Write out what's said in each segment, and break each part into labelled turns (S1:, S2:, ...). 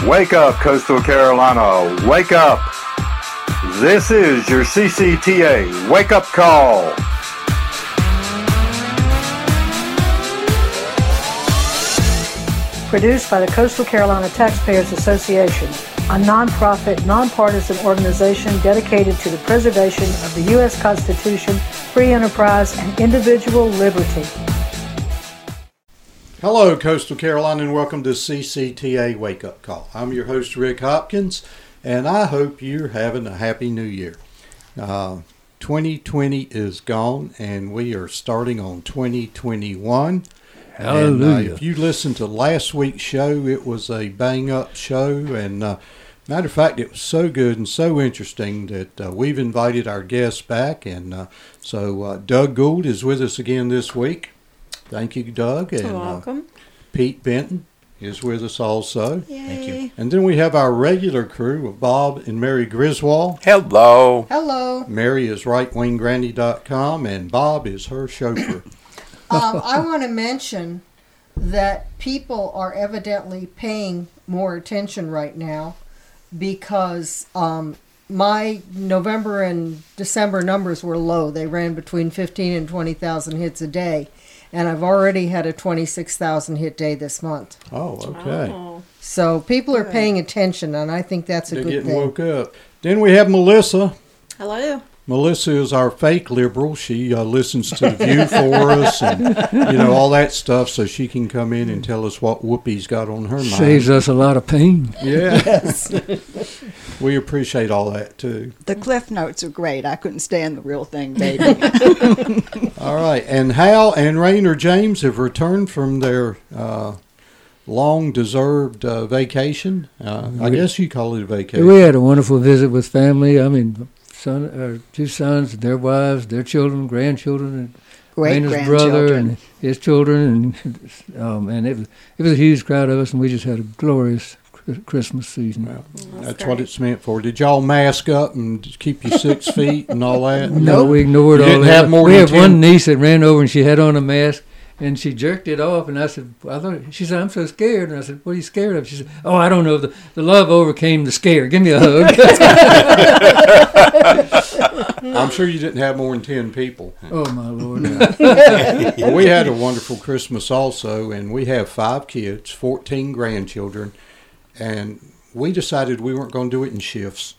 S1: Wake up, Coastal Carolina. Wake up. This is your CCTA wake-up call.
S2: Produced by the Coastal Carolina Taxpayers Association, a nonprofit, nonpartisan organization dedicated to the preservation of the U.S. Constitution, free enterprise, and individual liberty.
S3: Hello, Coastal Carolina, and welcome to CCTA Wake Up Call. I'm your host, Rick Hopkins, and I hope you're having a happy new year. 2020 is gone, and we are starting on 2021.
S4: Hallelujah.
S3: And, if you listened to last week's show, it was a bang-up show, and matter of fact, it was so good and so interesting that we've invited our guests back, and so Doug Gould is with us again this week. Thank you, Doug.
S5: You're
S3: and
S5: welcome.
S3: Pete Benton is with us also.
S5: Yay.
S4: Thank you.
S3: And then we have our regular crew of Bob and Mary Griswold.
S6: Hello.
S5: Hello.
S3: Mary is rightwinggranny.com, and Bob is her chauffeur.
S5: I want to mention that people are evidently paying more attention right now because my November and December numbers were low. They ran between 15 and 20,000 hits a day. And I've already had a 26,000 hit day this month.
S3: Oh, okay.
S5: Oh. So people are paying attention, and I think that's a
S3: They're
S5: good
S3: getting
S5: thing.
S3: woke up. Then we have Melissa.
S7: Hello.
S3: Melissa is our fake liberal. She listens to The View for us and, all that stuff, so she can come in and tell us what Whoopi's got on her mind.
S4: Saves us a lot of pain.
S3: Yeah.
S5: Yes.
S3: We appreciate all that, too.
S8: The Cliff Notes are great. I couldn't stand the real thing, baby.
S3: All right. And Hal and Rainer James have returned from their long-deserved vacation. I guess you call it a vacation.
S4: We had a wonderful visit with family. I mean, two sons, their wives, their children, grandchildren, and Rainer's brother and his children, and it was a huge crowd of us, and we just had a glorious Christmas season.
S3: Well, that's what it's meant for. Did y'all mask up and keep you 6 feet and all that?
S4: No, we ignored
S3: You
S4: all
S3: didn't
S4: that.
S3: have more
S4: We
S3: than
S4: have
S3: 10?
S4: one niece that ran over and she had on a mask. And she jerked it off, and I said, she said, I'm so scared. And I said, what are you scared of? She said, oh, I don't know. The love overcame the scare. Give me a hug.
S3: I'm sure you didn't have more than 10 people.
S4: Oh, my Lord.
S3: Well, we had a wonderful Christmas also, and we have 5 kids, 14 grandchildren, and we decided we weren't going to do it in shifts.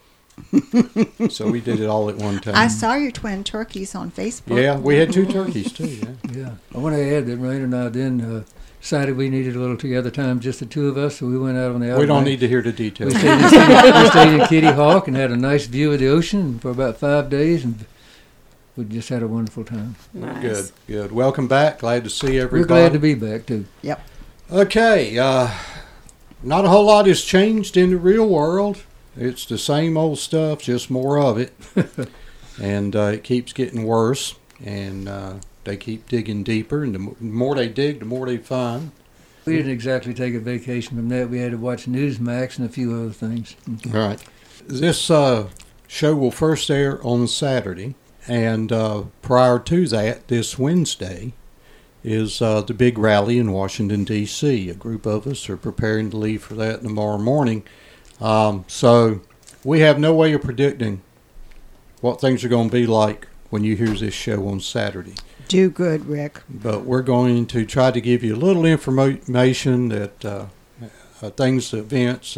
S3: So we did it all at one time.
S8: I saw your twin turkeys on Facebook.
S3: Yeah, we had 2 turkeys too.
S4: Yeah. I want to add that Rainer and I then decided we needed a little together time, just the two of us, so we went out on the outside.
S3: We don't need to hear the details.
S4: We stayed in Kitty Hawk and had a nice view of the ocean for about 5 days, and we just had a wonderful time.
S5: Nice.
S3: Good. Welcome back. Glad to see everybody.
S4: We're glad to be back, too.
S8: Yep.
S3: Okay, not a whole lot has changed in the real world. It's the same old stuff, just more of it. And it keeps getting worse. And they keep digging deeper. And the more they dig, the more they find.
S4: We didn't exactly take a vacation from that. We had to watch Newsmax and a few other things.
S3: Right. This show will first air on Saturday. And prior to that, this Wednesday, is the big rally in Washington, D.C. A group of us are preparing to leave for that tomorrow morning. So we have no way of predicting what things are going to be like when you hear this show on Saturday.
S8: Do good, Rick.
S3: But we're going to try to give you a little information that things, events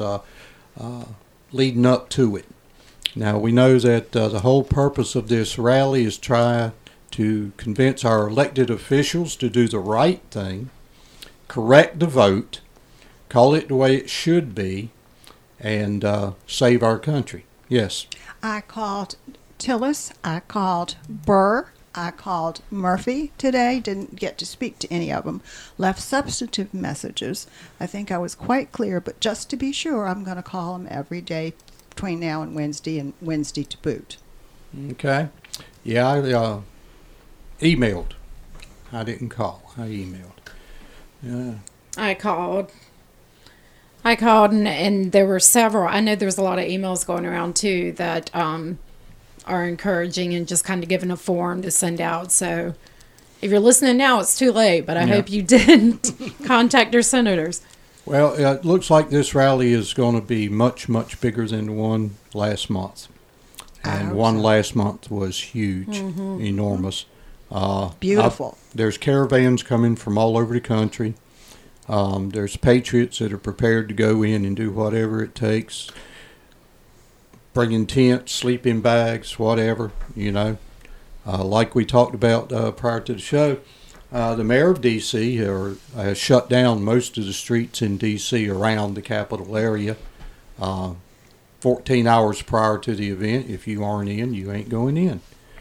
S3: leading up to it. Now, we know that the whole purpose of this rally is try to convince our elected officials to do the right thing, correct the vote, call it the way it should be, and save our country. Yes.
S8: I called Tillis. I called Burr. I called Murphy today. Didn't get to speak to any of them. Left substantive messages. I think I was quite clear, but just to be sure, I'm going to call them every day between now and Wednesday to boot.
S3: Okay. Yeah, I emailed. I didn't call. I emailed. Yeah.
S7: I called and there were several. I know there was a lot of emails going around too that are encouraging and just kind of giving a form to send out. So if you're listening now, it's too late, but I hope you did contact your senators.
S3: Well, it looks like this rally is going to be much, much bigger than the one last month. And one last month was huge, enormous.
S8: Beautiful.
S3: There's caravans coming from all over the country. There's patriots that are prepared to go in and do whatever it takes, bringing tents, sleeping bags, whatever, like we talked about prior to the show. The mayor of D.C. has shut down most of the streets in D.C. around the capital area 14 hours prior to the event. If you aren't in, you ain't going in.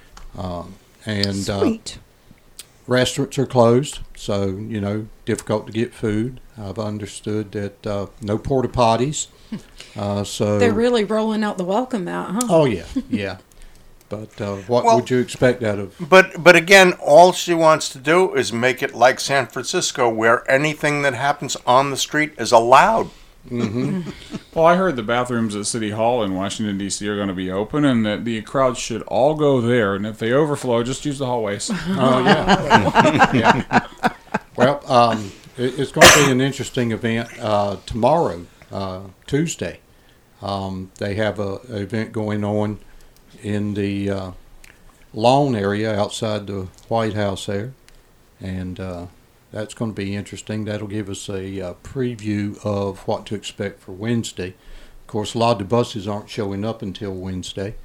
S8: Sweet.
S3: Restaurants are closed, so, difficult to get food. I've understood that no porta potties. So
S7: they're really rolling out the welcome mat, huh?
S3: Oh, yeah. But what would you expect out of?
S6: But again, all she wants to do is make it like San Francisco, where anything that happens on the street is allowed.
S3: Mm-hmm.
S9: Well, I heard the bathrooms at City Hall in Washington, D.C. are going to be open, and that the crowd should all go there. And if they overflow, just use the hallways.
S3: Oh, yeah. Yeah. Well, it's going to be an interesting event tomorrow, Tuesday. They have an event going on in the lawn area outside the White House there, and that's going to be interesting. That'll give us a preview of what to expect for Wednesday. Of course, a lot of the buses aren't showing up until Wednesday.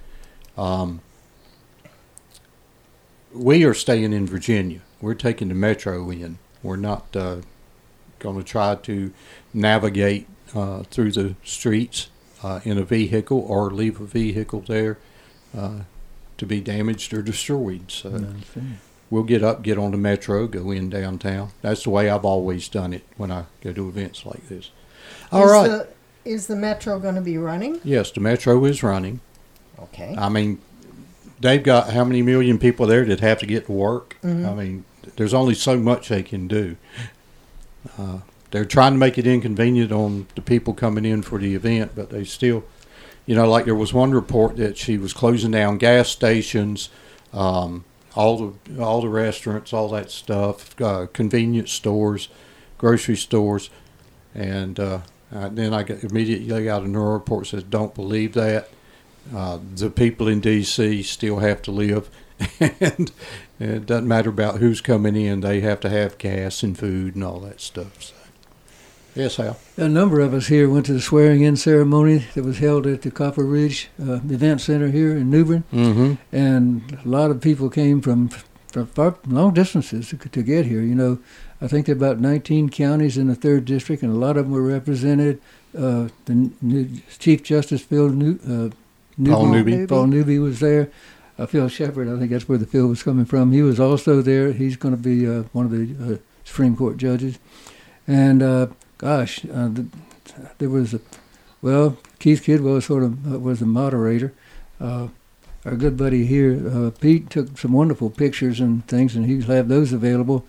S3: We are staying in Virginia. We're taking the metro in. We're not going to try to navigate through the streets in a vehicle or leave a vehicle there to be damaged or destroyed. So we'll get up, get on the metro, go in downtown. That's the way I've always done it when I go to events like this. All right.
S5: Is the metro going to be running?
S3: Yes, the metro is running.
S5: Okay.
S3: I mean, they've got how many million people there that have to get to work? Mm-hmm. I mean, there's only so much they can do. They're trying to make it inconvenient on the people coming in for the event, but they still, like there was one report that she was closing down gas stations, all the restaurants, all that stuff, convenience stores, grocery stores, and then I immediately got another report that says don't believe that. The people in D.C. still have to live, and it doesn't matter about who's coming in. They have to have gas and food and all that stuff. So. Yes, Hal.
S4: A number of us here went to the swearing-in ceremony that was held at the Copper Ridge Event Center here in New Bern, and a lot of people came from far, long distances to get here. I think there are about 19 counties in the 3rd District, and a lot of them were represented. The Chief Justice Paul Newby was there. Phil Shepard, I think that's where the Phil was coming from. He was also there. He's going to be one of the Supreme Court judges. And there was Keith Kidwell was the moderator. Our good buddy here, Pete, took some wonderful pictures and things, and he'll have those available.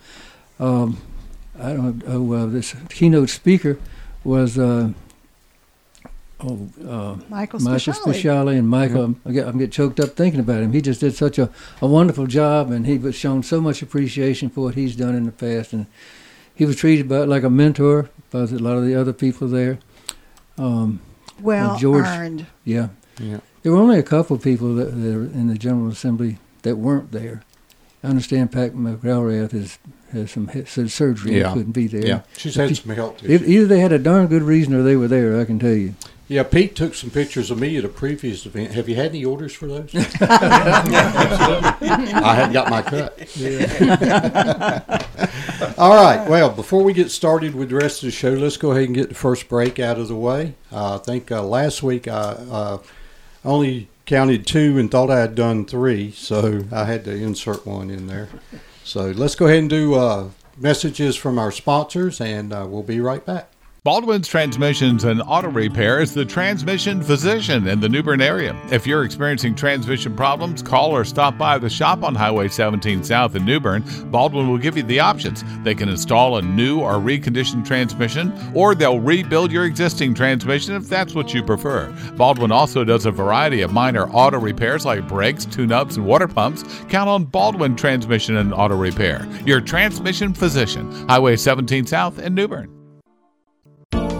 S4: This keynote speaker was
S8: Michael
S4: Speciale, and Michael, I'm getting choked up thinking about him. He just did such a wonderful job, and he was shown so much appreciation for what he's done in the past, and he was treated like a mentor by a lot of the other people there.
S8: George, earned.
S4: Yeah. There were only a couple of people that were in the General Assembly that weren't there. I understand Pat McElrath has some surgery and couldn't be there.
S3: Yeah, she's had some health issues.
S4: Either they had a darn good reason or they were there, I can tell you.
S3: Yeah, Pete took some pictures of me at a previous event. Have you had any orders for those? I hadn't got my cut. Yeah. All right. Well, before we get started with the rest of the show, let's go ahead and get the first break out of the way. I think last week I only counted 2 and thought I had done 3, so I had to insert one in there. So let's go ahead and do messages from our sponsors, and we'll be right back.
S10: Baldwin's Transmissions and Auto Repair is the transmission physician in the New Bern area. If you're experiencing transmission problems, call or stop by the shop on Highway 17 South in New Bern. Baldwin will give you the options. They can install a new or reconditioned transmission, or they'll rebuild your existing transmission if that's what you prefer. Baldwin also does a variety of minor auto repairs like brakes, tune-ups, and water pumps. Count on Baldwin Transmission and Auto Repair, your transmission physician. Highway 17 South in New Bern.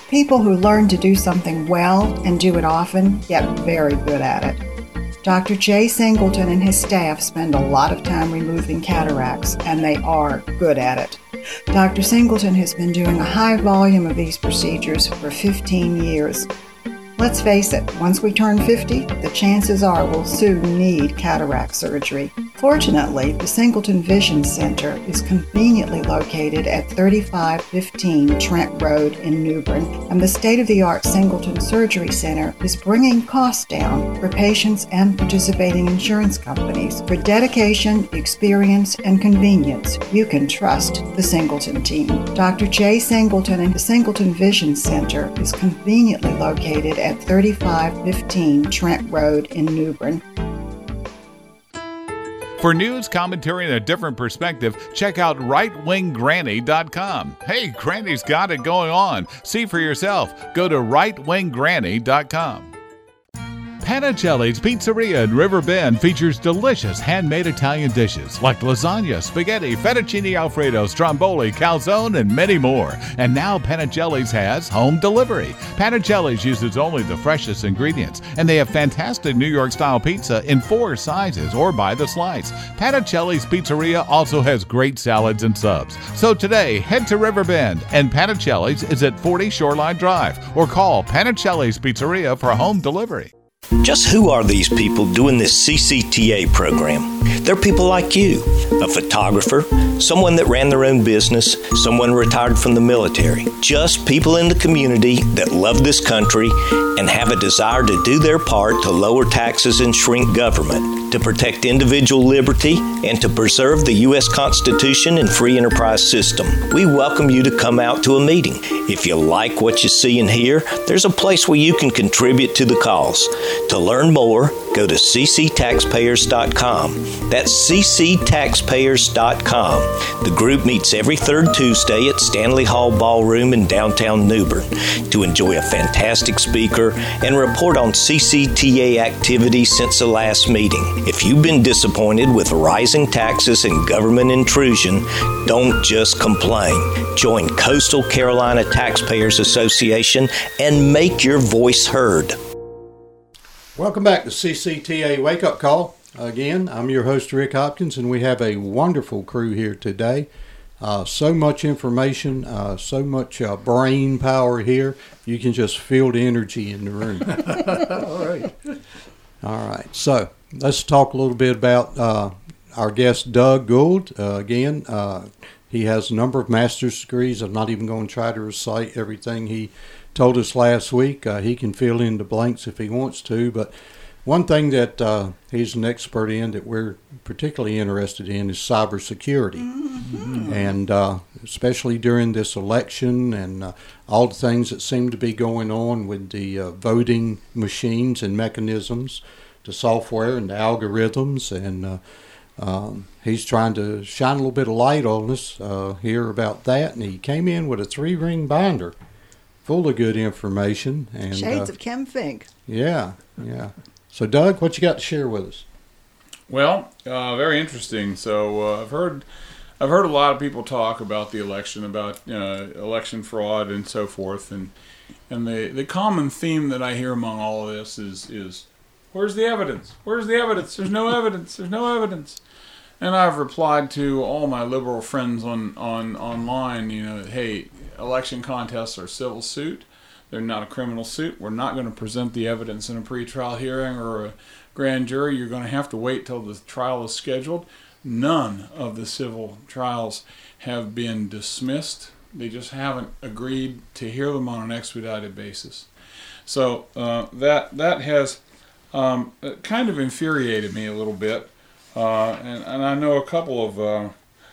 S8: People who learn to do something well and do it often get very good at it. Dr. Jay Singleton and his staff spend a lot of time removing cataracts, and they are good at it. Dr. Singleton has been doing a high volume of these procedures for 15 years. Let's face it, once we turn 50, the chances are we'll soon need cataract surgery. Fortunately, the Singleton Vision Center is conveniently located at 3515 Trent Road in New Bern, and the state-of-the-art Singleton Surgery Center is bringing costs down for patients and participating insurance companies. For dedication, experience, and convenience, you can trust the Singleton team. Dr. Jay Singleton and the Singleton Vision Center is conveniently located at 3515 Trent Road in New Bern.
S10: For news, commentary, and a different perspective, check out rightwinggranny.com. Hey, Granny's got it going on. See for yourself. Go to rightwinggranny.com. Panicelli's Pizzeria in River Bend features delicious handmade Italian dishes like lasagna, spaghetti, fettuccine alfredo, stromboli, calzone, and many more. And now Panicelli's has home delivery. Panicelli's uses only the freshest ingredients, and they have fantastic New York-style pizza in 4 sizes or by the slice. Panicelli's Pizzeria also has great salads and subs. So today, head to River Bend, and Panicelli's is at 40 Shoreline Drive, or call Panicelli's Pizzeria for home delivery.
S11: Just who are these people doing this CCTA program? They're people like you, a photographer, someone that ran their own business, someone retired from the military. Just people in the community that love this country and have a desire to do their part to lower taxes and shrink government, to protect individual liberty, and to preserve the U.S. Constitution and free enterprise system. We welcome you to come out to a meeting. If you like what you see and hear, there's a place where you can contribute to the cause. To learn more, go to cctaxpayers.com. That's cctaxpayers.com. The group meets every third Tuesday at Stanley Hall Ballroom in downtown New Bern to enjoy a fantastic speaker and report on CCTA activities since the last meeting. If you've been disappointed with rising taxes and government intrusion, don't just complain. Join Coastal Carolina Taxpayers Association and make your voice heard.
S3: Welcome back to CCTA Wake Up Call. Again, I'm your host, Rick Hopkins, and we have a wonderful crew here today. So much information, so much brain power here. You can just feel the energy in the room. All right. So let's talk a little bit about our guest, Doug Gould. He has a number of master's degrees. I'm not even going to try to recite everything he told us last week. He can fill in the blanks if he wants to, but one thing that he's an expert in that we're particularly interested in is cybersecurity. Mm-hmm. And especially during this election and all the things that seem to be going on with the voting machines and mechanisms, the software and the algorithms, and he's trying to shine a little bit of light on us here about that. And he came in with a 3-ring binder full of good information. And
S8: Shades of Kim Fink.
S3: Yeah. So, Doug, what you got to share with us?
S9: Well, very interesting. So I've heard a lot of people talk about the election, about election fraud and so forth, and the common theme that I hear among all of this is where's the evidence? Where's the evidence? There's no evidence. There's no evidence. And I've replied to all my liberal friends online, hey, election contests are a civil suit. They're not a criminal suit. We're not going to present the evidence in a pretrial hearing or a grand jury. You're going to have to wait till the trial is scheduled. None of the civil trials have been dismissed. They just haven't agreed to hear them on an expedited basis. So that has kind of infuriated me a little bit. And I know a couple of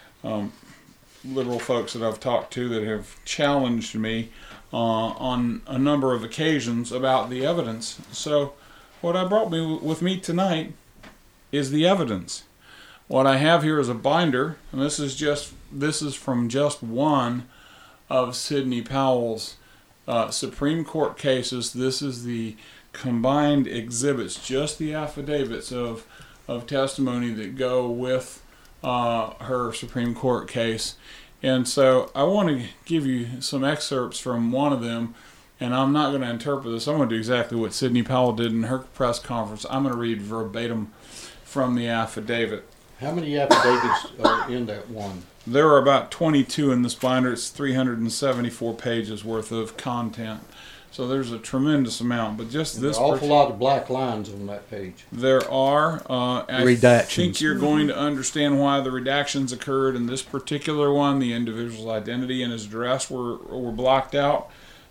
S9: liberal folks that I've talked to that have challenged me on a number of occasions about the evidence. So what I brought with me tonight is the evidence. What I have here is a binder, and this is from just one of Sidney Powell's Supreme Court cases. This is the combined exhibits, just the affidavits of testimony that go with her Supreme Court case. And so I want to give you some excerpts from one of them And I'm not going to interpret this. I'm going to do exactly what Sidney Powell did in her press conference. I'm going to read verbatim from the affidavit.
S3: How many affidavits are in that one?
S9: There are about 22 in this binder. It's 374 pages worth of content. So there's a tremendous amount. But just this...
S3: There's an awful lot of black lines on that page.
S9: There are.
S3: Redactions.
S9: I think you're going to understand why the redactions occurred in this particular one. The individual's identity and his address were blocked out.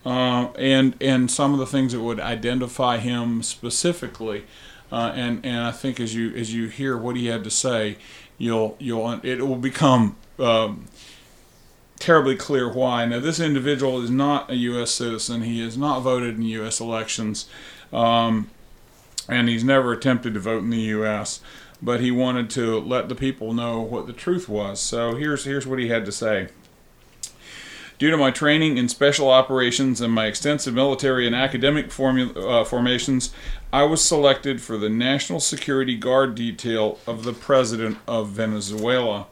S9: And some of the things that would identify him specifically. And I think as you hear what he had to say, it will become terribly clear why. Now, this individual is not a U.S. citizen. He has not voted in U.S. elections, and he's never attempted to vote in the U.S., but he wanted to let the people know what the truth was. So here's what he had to say. Due to my training in special operations and my extensive military and academic formations, I was selected for the National Security Guard detail of the President of Venezuela.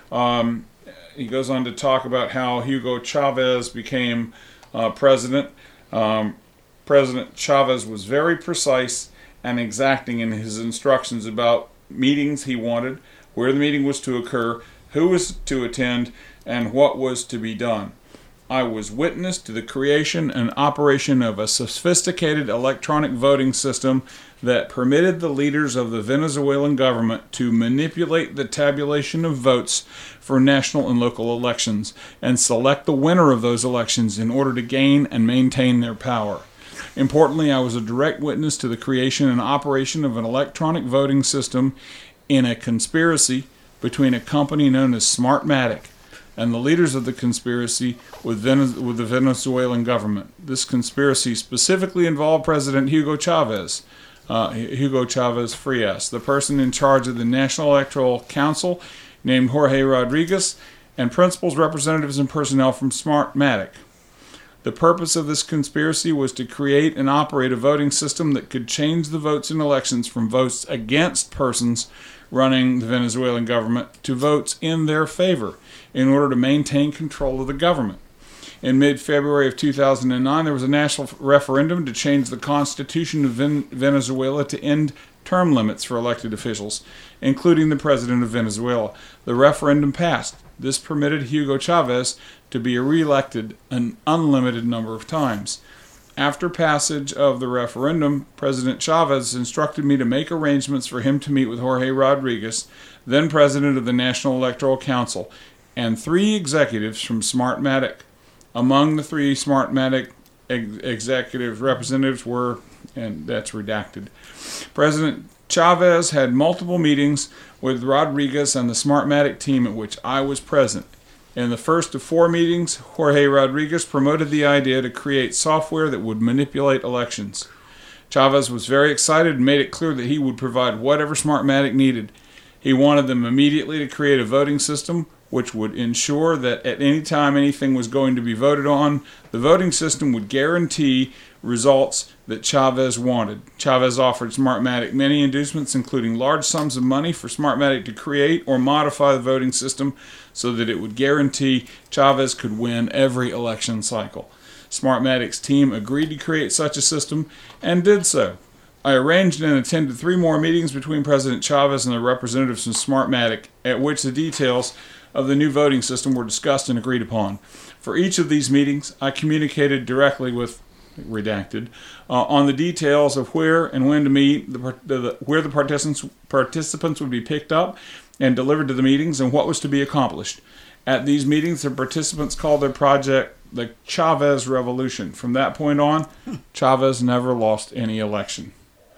S9: He goes on to talk about how Hugo Chavez became president. President Chavez was very precise and exacting in his instructions about meetings he wanted, where the meeting was to occur, who was to attend, and what was to be done. I was witness to the creation and operation of a sophisticated electronic voting system that permitted the leaders of the Venezuelan government to manipulate the tabulation of votes for national and local elections and select the winner of those elections in order to gain and maintain their power. Importantly, I was a direct witness to the creation and operation of an electronic voting system in a conspiracy between a company known as Smartmatic and the leaders of the conspiracy with the Venezuelan government. This conspiracy specifically involved President Hugo Chavez Frias, the person in charge of the National Electoral Council named Jorge Rodriguez, and principals, representatives, and personnel from Smartmatic. The purpose of this conspiracy was to create and operate a voting system that could change the votes in elections from votes against persons running the Venezuelan government to votes in their favor in order to maintain control of the government. In mid-February of 2009, there was a national referendum to change the constitution of Venezuela to end term limits for elected officials, including the president of Venezuela. The referendum passed. This permitted Hugo Chavez to be re-elected an unlimited number of times. After passage of the referendum, President Chavez instructed me to make arrangements for him to meet with Jorge Rodriguez, then president of the National Electoral Council, and 3 executives from Smartmatic. Among the 3 Smartmatic executive representatives were, and that's redacted, President Chavez had multiple meetings with Rodriguez and the Smartmatic team at which I was present. In the first of 4 meetings, Jorge Rodriguez promoted the idea to create software that would manipulate elections. Chavez was very excited and made it clear that he would provide whatever Smartmatic needed. He wanted them immediately to create a voting system which would ensure that at any time anything was going to be voted on, the voting system would guarantee results that Chavez wanted. Chavez offered Smartmatic many inducements, including large sums of money for Smartmatic to create or modify the voting system so that it would guarantee Chavez could win every election cycle. Smartmatic's team agreed to create such a system and did so. I arranged and attended 3 more meetings between President Chavez and the representatives from Smartmatic, at which the details of the new voting system were discussed and agreed upon. For each of these meetings, I communicated directly with redacted on the details of where and when to meet, where the participants would be picked up and delivered to the meetings, and what was to be accomplished. At these meetings, the participants called their project the Chavez Revolution. From that point on, Chavez never lost any election.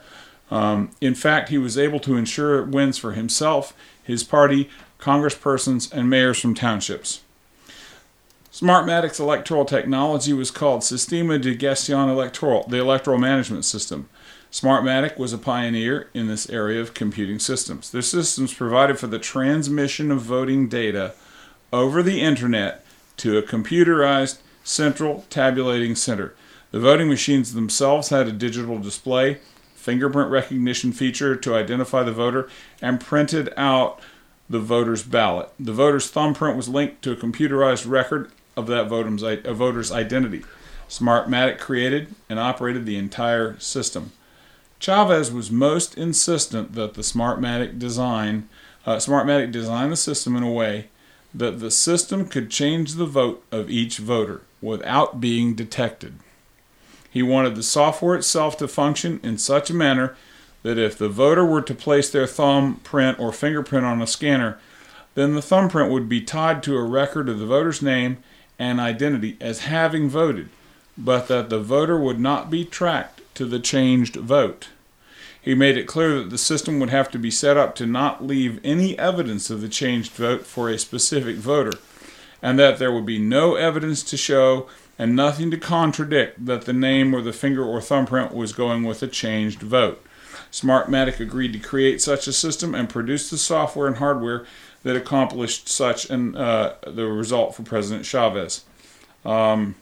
S9: In fact, he was able to ensure wins for himself, his party, congresspersons, and mayors from townships. Smartmatic's electoral technology was called Sistema de Gestión Electoral, the electoral management system. Smartmatic was a pioneer in this area of computing systems. Their systems provided for the transmission of voting data over the internet to a computerized central tabulating center. The voting machines themselves had a digital display, fingerprint recognition feature to identify the voter, and printed out the voter's ballot. The voter's thumbprint was linked to a computerized record of that voter's identity. Smartmatic created and operated the entire system. Chavez was most insistent that the Smartmatic design the system in a way that the system could change the vote of each voter without being detected. He wanted the software itself to function in such a manner that if the voter were to place their thumbprint or fingerprint on a scanner, then the thumbprint would be tied to a record of the voter's name and identity as having voted, but that the voter would not be tracked to the changed vote. He made it clear that the system would have to be set up to not leave any evidence of the changed vote for a specific voter, and that there would be no evidence to show and nothing to contradict that the name or the finger or thumbprint was going with a changed vote. Smartmatic agreed to create such a system and produce the software and hardware that accomplished such the result for President Chavez. After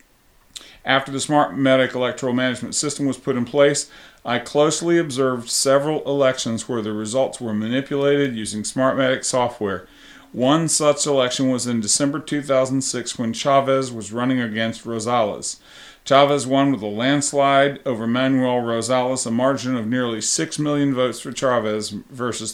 S9: the Smartmatic electoral management system was put in place, I closely observed several elections where the results were manipulated using Smartmatic software. One such election was in December 2006 when Chavez was running against Rosales. Chavez won with a landslide over Manuel Rosales, a margin of nearly 6 million votes for Chavez versus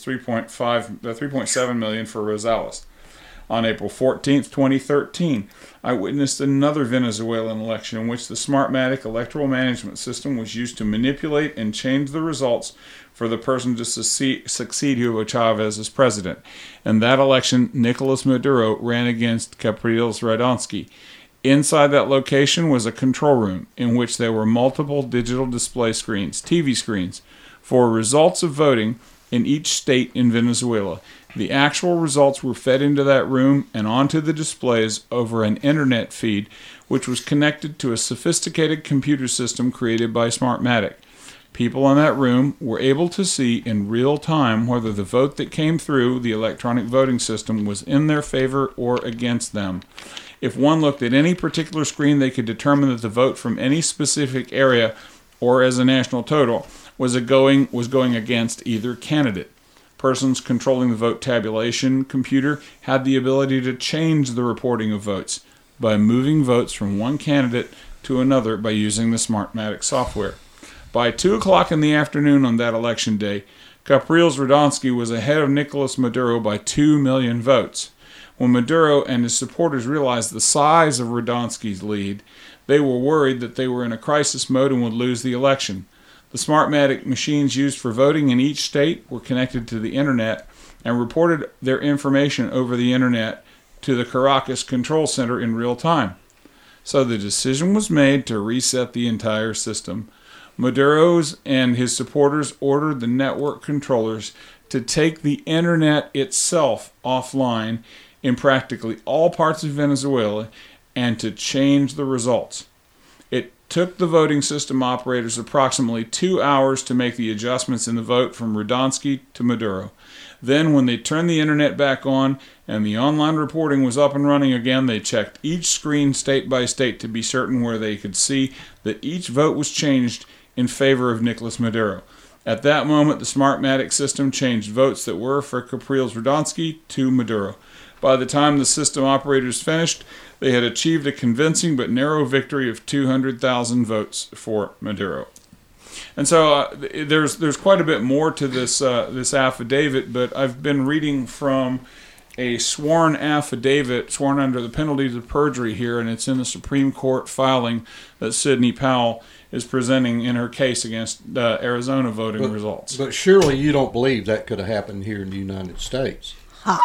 S9: 3.7 million for Rosales. On April 14, 2013, I witnessed another Venezuelan election in which the Smartmatic electoral management system was used to manipulate and change the results for the person to succeed Hugo Chavez as president. In that election, Nicolas Maduro ran against Capriles Radonsky. Inside that location was a control room in which there were multiple digital display screens, TV screens, for results of voting in each state in Venezuela. The actual results were fed into that room and onto the displays over an internet feed, which was connected to a sophisticated computer system created by Smartmatic. People in that room were able to see in real time whether the vote that came through the electronic voting system was in their favor or against them. If one looked at any particular screen, they could determine that the vote from any specific area or as a national total was going against either candidate. Persons controlling the vote tabulation computer had the ability to change the reporting of votes by moving votes from one candidate to another by using the Smartmatic software. By 2 o'clock in the afternoon on that election day, Capriles Radonsky was ahead of Nicolas Maduro by 2 million votes. When Maduro and his supporters realized the size of Radonsky's lead, they were worried that they were in a crisis mode and would lose the election. The Smartmatic machines used for voting in each state were connected to the internet and reported their information over the internet to the Caracas Control Center in real time. So the decision was made to reset the entire system. Maduro's and his supporters ordered the network controllers to take the internet itself offline in practically all parts of Venezuela and to change the results. It took the voting system operators approximately 2 hours to make the adjustments in the vote from Radonsky to Maduro. Then, when they turned the internet back on and the online reporting was up and running again, they checked each screen state by state to be certain where they could see that each vote was changed in favor of Nicolas Maduro. At that moment, the Smartmatic system changed votes that were for Capriles Radonsky to Maduro. By the time the system operators finished, they had achieved a convincing but narrow victory of 200,000 votes for Maduro. And so there's quite a bit more to this affidavit, but I've been reading from a sworn affidavit, sworn under the penalties of perjury here, and it's in the Supreme Court filing that Sidney Powell is presenting in her case against Arizona voting results.
S3: But surely you don't believe that could have happened here in the United States.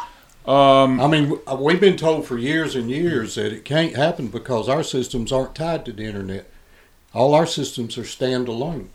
S5: Ha.
S3: We've been told for years and years that it can't happen because our systems aren't tied to the internet. All our systems are standalone.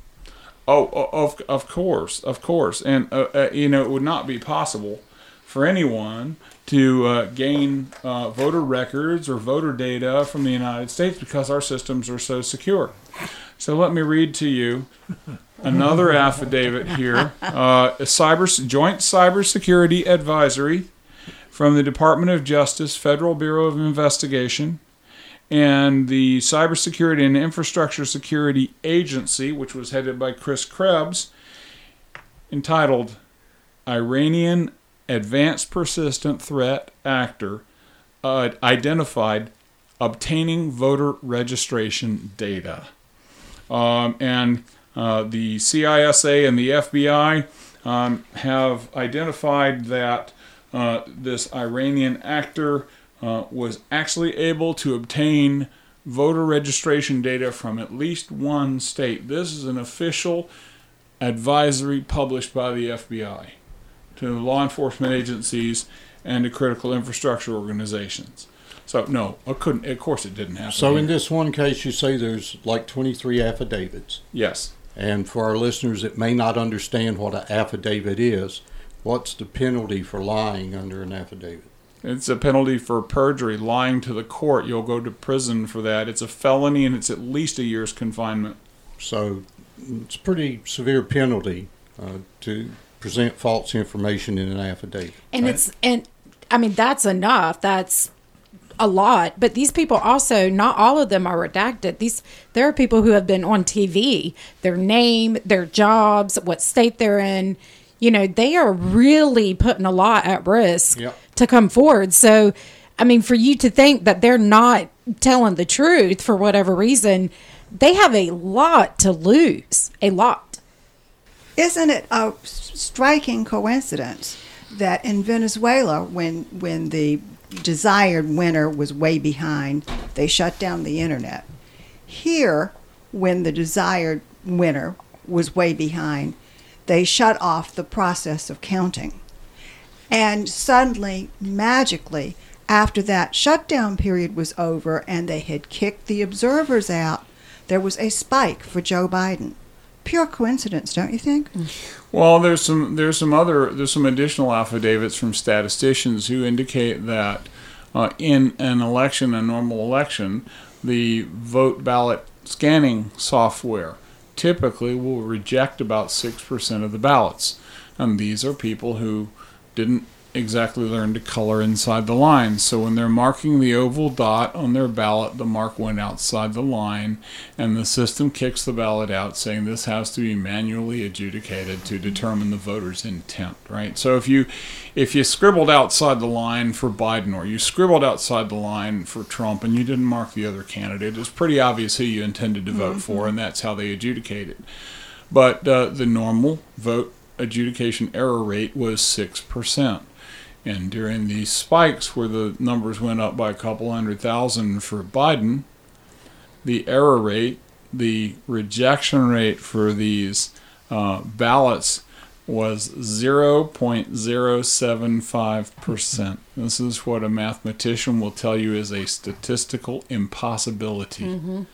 S9: Of course. And, it would not be possible for anyone to gain voter records or voter data from the United States because our systems are so secure. So let me read to you another affidavit here. A Joint Cybersecurity Advisory from the Department of Justice, Federal Bureau of Investigation, and the Cybersecurity and Infrastructure Security Agency, which was headed by Chris Krebs, entitled Iranian Advanced Persistent Threat Actor Identified obtaining voter registration data. And the CISA and the FBI have identified that this Iranian actor was actually able to obtain voter registration data from at least one state. This is an official advisory published by the FBI to law enforcement agencies and to critical infrastructure organizations. So, no, of course it didn't happen.
S3: So
S9: here.
S3: in this one case, you say there's like 23 affidavits.
S9: Yes.
S3: And for our listeners that may not understand what an affidavit is, what's the penalty for lying under an affidavit?
S9: It's a penalty for perjury, lying to the court. You'll go to prison for that. It's a felony, and it's at least a year's confinement.
S3: So it's a pretty severe penalty to present false information in an affidavit.
S7: And that's enough. That's a lot. But these people also, not all of them are redacted. There are people who have been on TV, their name, their jobs, what state they're in. They are really putting a lot at risk to come forward. So, for you to think that they're not telling the truth for whatever reason, they have a lot to lose. A lot.
S8: Isn't it a striking coincidence that in Venezuela, when the desired winner was way behind, they shut down the internet? Here, when the desired winner was way behind, they shut off the process of counting. And suddenly, magically, after that shutdown period was over and they had kicked the observers out, there was a spike for Joe Biden. Pure coincidence, don't you think?
S9: Well, there's some additional affidavits from statisticians who indicate that in an election, a normal election, the vote ballot scanning software typically will reject about 6% of the ballots. And these are people who didn't exactly learn to color inside the lines. So when they're marking the oval dot on their ballot, the mark went outside the line, and the system kicks the ballot out saying this has to be manually adjudicated to determine the voter's intent, right? So if you scribbled outside the line for Biden, or you scribbled outside the line for Trump, and you didn't mark the other candidate, it's pretty obvious who you intended to vote for, and that's how they adjudicate it. But the normal vote adjudication error rate was 6%. And during these spikes where the numbers went up by a couple 100,000 for Biden, the error rate, the rejection rate for these ballots was 0.075%. This is what a mathematician will tell you is a statistical impossibility. Mm-hmm.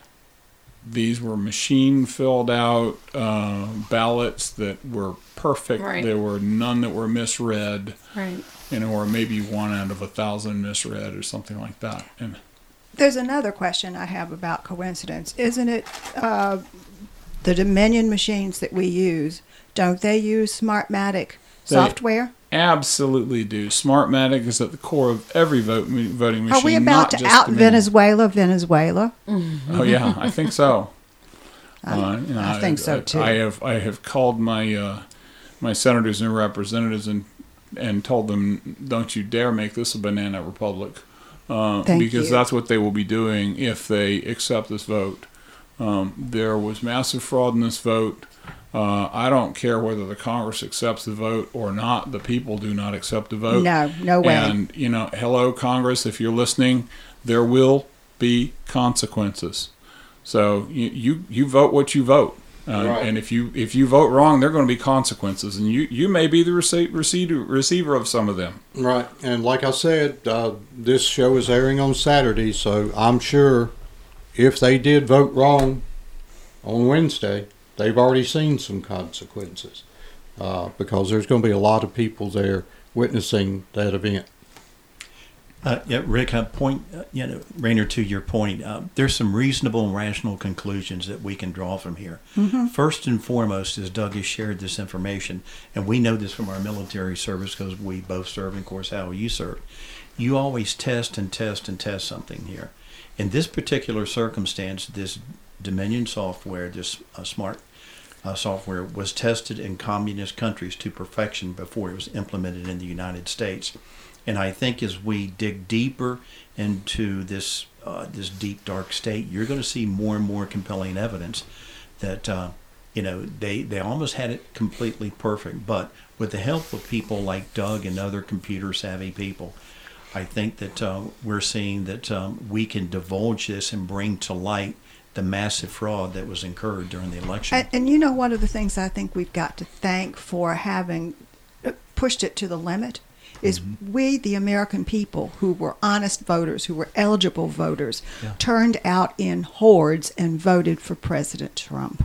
S9: These were machine-filled out ballots that were perfect.
S7: Right.
S9: There were none that were misread.
S7: Right.
S9: Or maybe 1 out of 1,000 misread or something like that. And
S8: there's another question I have about coincidence. Isn't it the Dominion machines that we use, don't they use Smartmatic software?
S9: Absolutely do. Smartmatic is at the core of every voting machine.
S8: Are we about to out Venezuela?
S9: Oh yeah, I think so.
S8: I think so too.
S9: I have called my my senators and representatives and told them, don't you dare make this a banana republic, because that's what they will be doing if they accept this vote. There was massive fraud in this vote. I don't care whether the Congress accepts the vote or not. The people do not accept the vote.
S8: No way.
S9: And, hello, Congress, if you're listening, there will be consequences. So you vote what you vote. Right. And if you vote wrong, there are going to be consequences. And you may be the receiver of some of them.
S3: Right. And like I said, this show is airing on Saturday, so I'm sure if they did vote wrong on Wednesday, they've already seen some consequences because there's going to be a lot of people there witnessing that event.
S12: Yeah, Rick, Rainer, to your point, there's some reasonable and rational conclusions that we can draw from here. Mm-hmm. First and foremost, as Doug has shared this information, and we know this from our military service because we both serve, and of course, how you serve. You always test and test and test something here. In this particular circumstance, this Dominion software, this smart software, was tested in communist countries to perfection before it was implemented in the United States. And I think as we dig deeper into this deep, dark state, you're going to see more and more compelling evidence that, they almost had it completely perfect. But with the help of people like Doug and other computer-savvy people, I think that we're seeing that we can divulge this and bring to light the massive fraud that was incurred during the election.
S8: And one of the things I think we've got to thank for having pushed it to the limit is we, the American people, who were honest voters, who were eligible voters, turned out in hordes and voted for President Trump.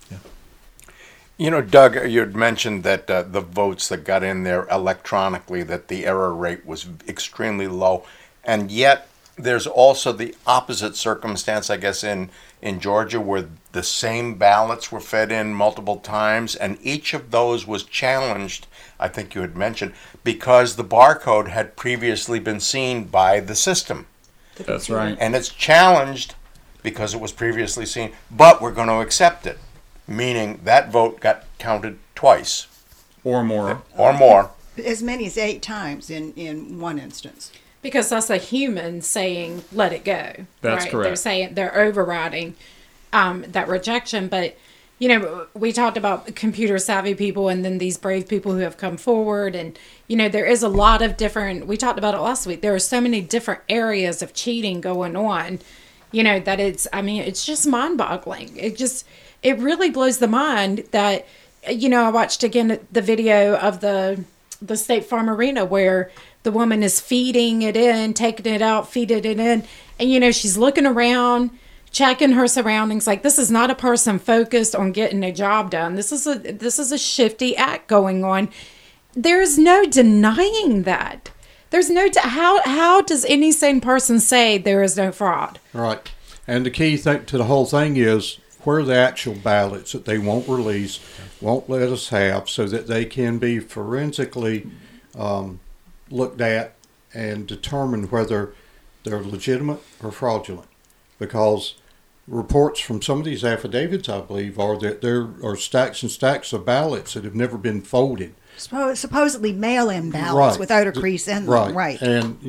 S6: Doug, you had mentioned that the votes that got in there electronically, that the error rate was extremely low. And yet there's also the opposite circumstance, I guess, in Georgia, where the same ballots were fed in multiple times, and each of those was challenged, I think you had mentioned, because the barcode had previously been seen by the system.
S9: That's right.
S6: And it's challenged because it was previously seen, but we're going to accept it, meaning that vote got counted twice.
S9: Or more.
S6: Or more.
S8: As many as 8 times in one instance.
S7: Because that's a human saying, let it go.
S9: That's
S7: right?
S9: correct.
S7: They're saying, they're overriding that rejection. But, we talked about computer savvy people and then these brave people who have come forward. And, there is a lot of different, we talked about it last week. There are so many different areas of cheating going on, that it's just mind boggling. It really blows the mind that, I watched again the video of the State Farm Arena where the woman is feeding it in, taking it out, feeding it in. And, she's looking around, checking her surroundings. Like, this is not a person focused on getting a job done. This is a shifty act going on. There's no denying that. There's no, how does any sane person say there is no fraud?
S3: Right. And the key thing to the whole thing is where the actual ballots that they won't release, won't let us have, so that they can be forensically looked at and determine whether they're legitimate or fraudulent. Because reports from some of these affidavits, I believe, are that there are stacks and stacks of ballots that have never been folded.
S8: Supposedly mail-in ballots without a crease in them. Right.
S3: And,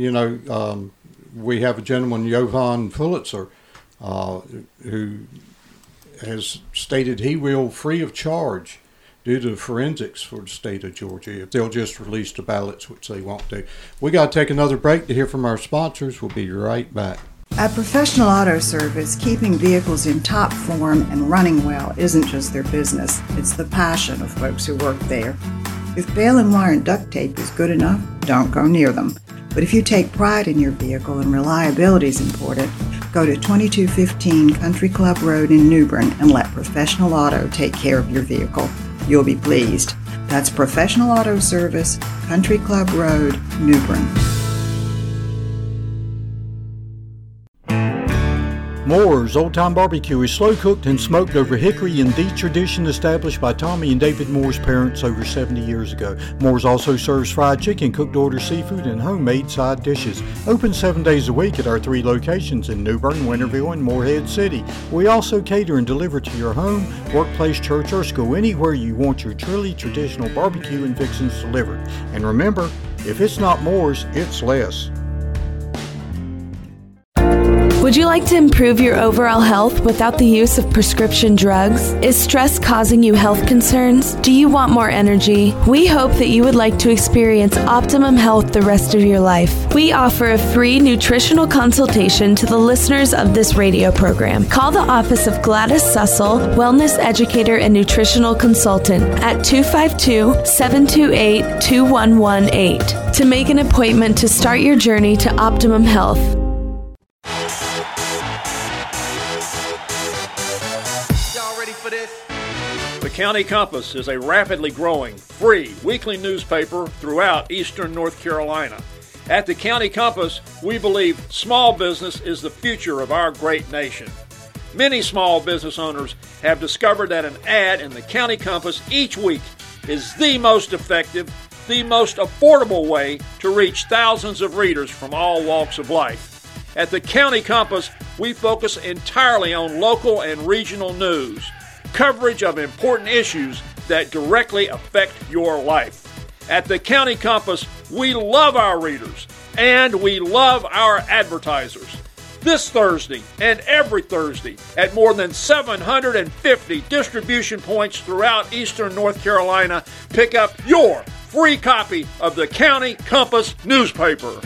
S3: we have a gentleman, Johann Pulitzer, who has stated he will, free of charge, due to the forensics for the state of Georgia, if they'll just release the ballots, which they won't do. We got to take another break to hear from our sponsors. We'll be right back.
S8: At Professional Auto Service, keeping vehicles in top form and running well isn't just their business. It's the passion of folks who work there. If bail and wire and duct tape is good enough, don't go near them. But if you take pride in your vehicle and reliability is important, go to 2215 Country Club Road in New Bern and let Professional Auto take care of your vehicle. You'll be pleased. That's Professional Auto Service, Country Club Road, New Bern.
S3: Moore's Old Time Barbecue is slow cooked and smoked over hickory in the tradition established by Tommy and David Moore's parents over 70 years ago. Moore's also serves fried chicken, cooked order seafood, and homemade side dishes. Open 7 days a week at our 3 locations in New Bern, Winterville, and Morehead City. We also cater and deliver to your home, workplace, church, or school, anywhere you want your truly traditional barbecue and fixings delivered. And remember, if it's not Moore's, it's less.
S13: Would you like to improve your overall health without the use of prescription drugs? Is stress causing you health concerns? Do you want more energy? We hope that you would like to experience optimum health the rest of your life. We offer a free nutritional consultation to the listeners of this radio program. Call the office of Gladys Sussel, Wellness Educator and Nutritional Consultant at 252-728-2118 to make an appointment to start your journey to optimum health.
S14: The County Compass is a rapidly growing, free, weekly newspaper throughout eastern North Carolina. At the County Compass, we believe small business is the future of our great nation. Many small business owners have discovered that an ad in the County Compass each week is the most effective, the most affordable way to reach thousands of readers from all walks of life. At the County Compass, we focus entirely on local and regional news, coverage of important issues that directly affect your life. At the County Compass, We love our readers, and we love our advertisers. This Thursday and every Thursday at more than 750 distribution points throughout eastern North Carolina, pick up your free copy of the County Compass newspaper.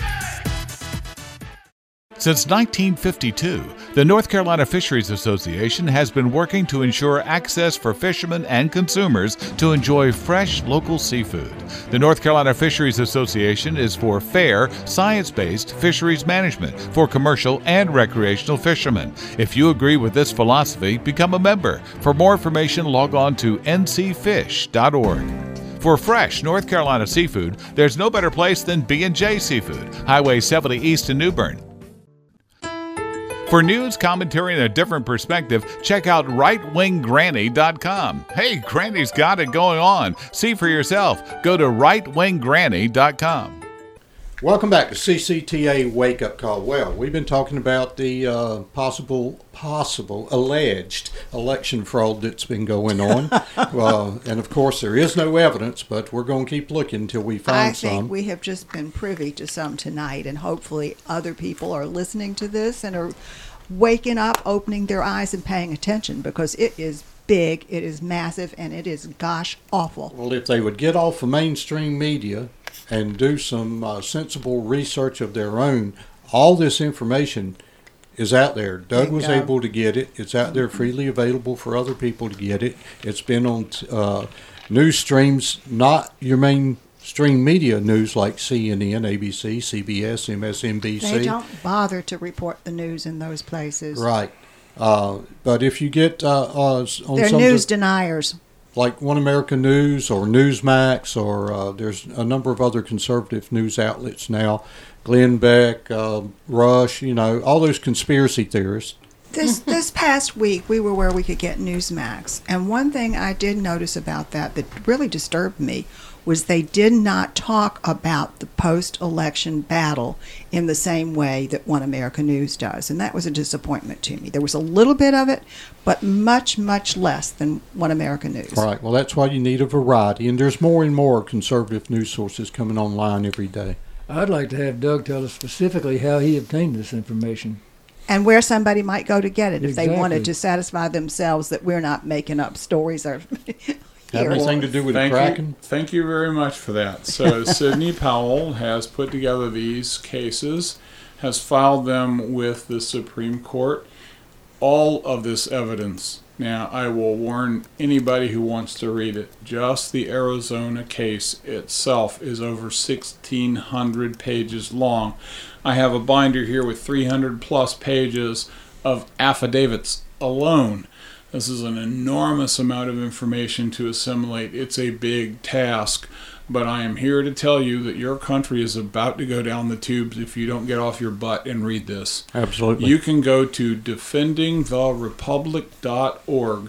S10: Since 1952, the North Carolina Fisheries Association has been working to ensure access for fishermen and consumers to enjoy fresh local seafood. The North Carolina Fisheries Association is for fair, science-based fisheries management for commercial and recreational fishermen. If you agree with this philosophy, become a member. For more information, log on to ncfish.org. For fresh North Carolina seafood, there's no better place than B&J Seafood, Highway 70 East in New Bern. For news, commentary, and a different perspective, check out rightwinggranny.com. Hey, Granny's got it going on. See for yourself. Go to rightwinggranny.com.
S3: Welcome back to CCTA Wake Up Call. Well, we've been talking about the possible alleged election fraud that's been going on. And of course, there is no evidence, but we're going to keep looking until we find some.
S8: I think we have just been privy to some tonight, and hopefully other people are listening to this and are waking up, opening their eyes, and paying attention, because it is big, it is massive, and it is gosh awful.
S3: Well, if they would get off of mainstream media and do some sensible research of their own, all this information is out there. Doug was able to get it. It's out there freely available for other people to get it. It's been on news streams, not your mainstream media news like CNN, ABC, CBS, MSNBC.
S8: They don't bother to report the news in those places.
S3: Right. But if you get on
S8: they're
S3: some
S8: news deniers.
S3: Like One American News or Newsmax, or there's a number of other conservative news outlets now, Glenn Beck, Rush, all those conspiracy theorists.
S8: This past week, we were where we could get Newsmax, and one thing I did notice about that really disturbed me was they did not talk about the post-election battle in the same way that One America News does, and that was a disappointment to me. There was a little bit of it, but much, much less than One America News.
S3: Right. Well, that's why you need a variety, and there's more and more conservative news sources coming online every day.
S4: I'd like to have Doug tell us specifically how he obtained this information.
S8: And where somebody might go to get it if
S4: Exactly.
S8: they wanted to satisfy themselves that we're not making up stories or
S3: Have anything to do with the Kraken?
S9: Thank you very much for that. So Sidney Powell has put together these cases, has filed them with the Supreme Court, all of this evidence. Now, I will warn anybody who wants to read it, just the Arizona case itself is over 1,600 pages long. I have a binder here with 300 plus pages of affidavits alone. This is an enormous amount of information to assimilate. It's a big task, but I am here to tell you that your country is about to go down the tubes if you don't get off your butt and read this.
S3: Absolutely.
S9: You can go to defendingtherepublic.org,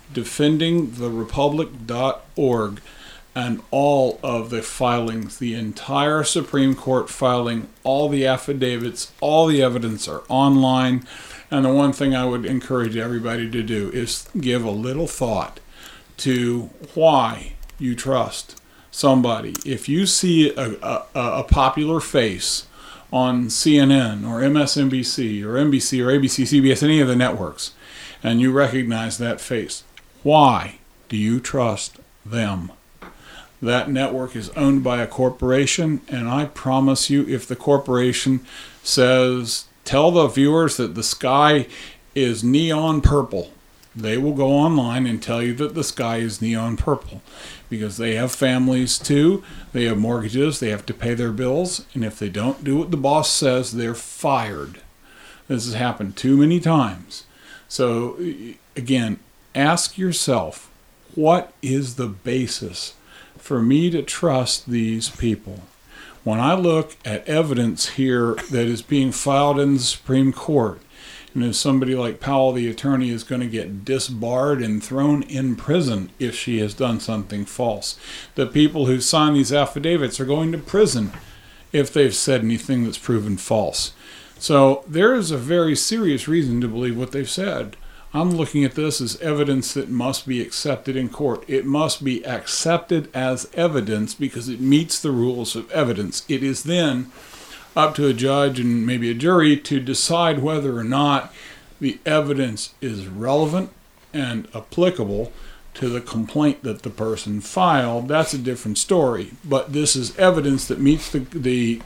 S9: defendingtherepublic.org, and all of the filings, the entire Supreme Court filing, all the affidavits, all the evidence are online. And the one thing I would encourage everybody to do is give a little thought to why you trust somebody. If you see a popular face on CNN or MSNBC or NBC or ABC, CBS, any of the networks, and you recognize that face, why do you trust them? That network is owned by a corporation, and I promise you, if the corporation says, tell the viewers that the sky is neon purple, they will go online and tell you that the sky is neon purple, because they have families too, they have mortgages, they have to pay their bills, and if they don't do what the boss says, they're fired. This has happened too many times. So again, ask yourself, what is the basis for me to trust these people? When I look at evidence here that is being filed in the Supreme Court, and if somebody like Powell, the attorney, is going to get disbarred and thrown in prison if she has done something false. The people who sign these affidavits are going to prison if they've said anything that's proven false. So there is a very serious reason to believe what they've said. I'm looking at this as evidence that must be accepted in court. It must be accepted as evidence because it meets the rules of evidence. It is then up to a judge and maybe a jury to decide whether or not the evidence is relevant and applicable to the complaint that the person filed. That's a different story. But this is evidence that meets the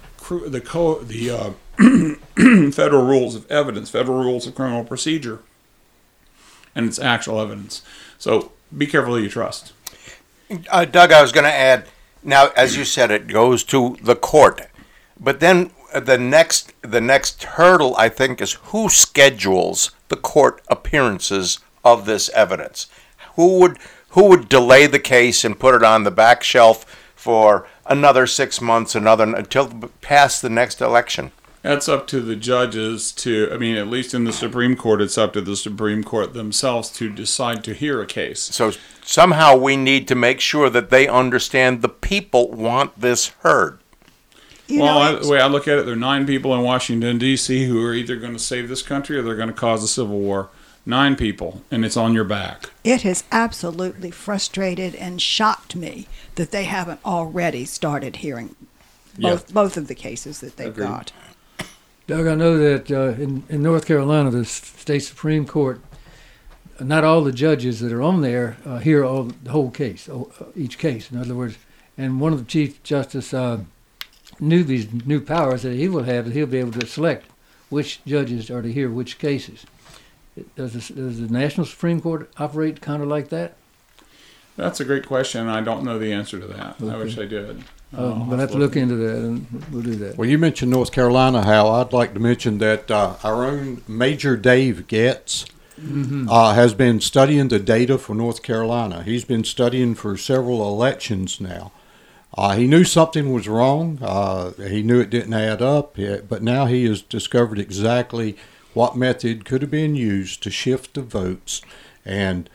S9: federal rules of evidence, federal rules of criminal procedure, and it's actual evidence. So be careful who you trust.
S6: Doug, I was going to add, now, as you said, it goes to the court. But then the next hurdle, I think, is who schedules the court appearances of this evidence? Who would delay the case and put it on the back shelf for another 6 months, until past the next election?
S9: That's up to the judges at least in the Supreme Court, it's up to the Supreme Court themselves to decide to hear a case.
S6: So somehow we need to make sure that they understand the people want this heard.
S9: The way I look at it, there are 9 people in Washington, D.C. who are either going to save this country or they're going to cause a civil war. 9 people, and it's on your back.
S8: It has absolutely frustrated and shocked me that they haven't already started hearing both of the cases that they've got.
S4: Doug, I know that in North Carolina, the state Supreme Court, not all the judges that are on there hear the whole case, each case. In other words, and one of the Chief Justice knew these new powers that he will have, that he'll be able to select which judges are to hear which cases. Does the National Supreme Court operate kind of like that?
S9: That's a great question. I don't know the answer to that. Okay. I wish I did.
S4: We'll have to look into that, and we'll do that.
S3: Well, you mentioned North Carolina, Hal. I'd like to mention that our own Major Dave Getz has been studying the data for North Carolina. He's been studying for several elections now. He knew something was wrong. He knew it didn't add up, but now he has discovered exactly what method could have been used to shift the votes, and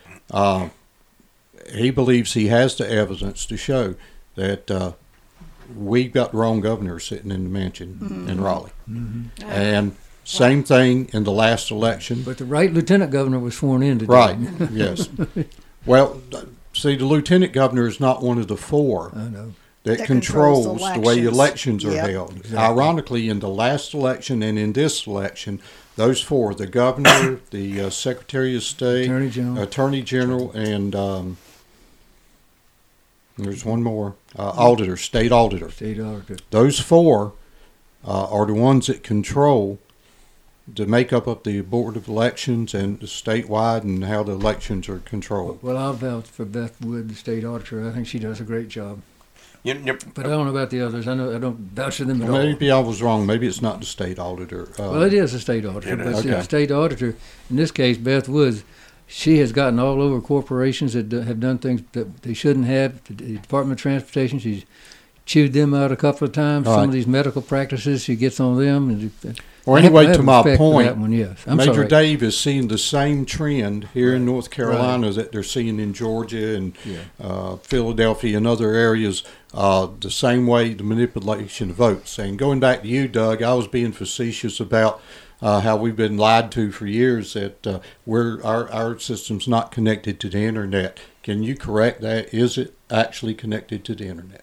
S3: he believes he has the evidence to show that we've got the wrong governor sitting in the mansion in Raleigh. And same thing in the last election.
S4: But the right lieutenant governor was sworn in today.
S3: Right, yes. Well, see, the lieutenant governor is not one of the 4 that controls the way elections are held. Exactly. Ironically, in the last election and in this election, those 4, the governor, the Secretary of State, Attorney General, and there's one more, auditor, state auditor. Those 4 are the ones that control the makeup of the Board of Elections and the statewide and how the elections are controlled.
S4: Well, I'll vouch for Beth Wood, the state auditor. I think she does a great job. But I don't know about the others. I don't vouch for them at all.
S3: Maybe I was wrong. Maybe it's not the state auditor.
S4: Well, it is a state auditor. But the state auditor, in this case, Beth Woods, she has gotten all over corporations that have done things that they shouldn't have. The Department of Transportation, she's chewed them out a couple of times. Some of these medical practices, she gets on them.
S3: Well, anyway, to my point,
S4: Major
S3: sorry. Dave is seeing the same trend here in North Carolina that they're seeing in Georgia and Philadelphia and other areas, the same way the manipulation of votes. And going back to you, Doug, I was being facetious about how we've been lied to for years that our system's not connected to the Internet. Can you correct that? Is it actually connected to the Internet?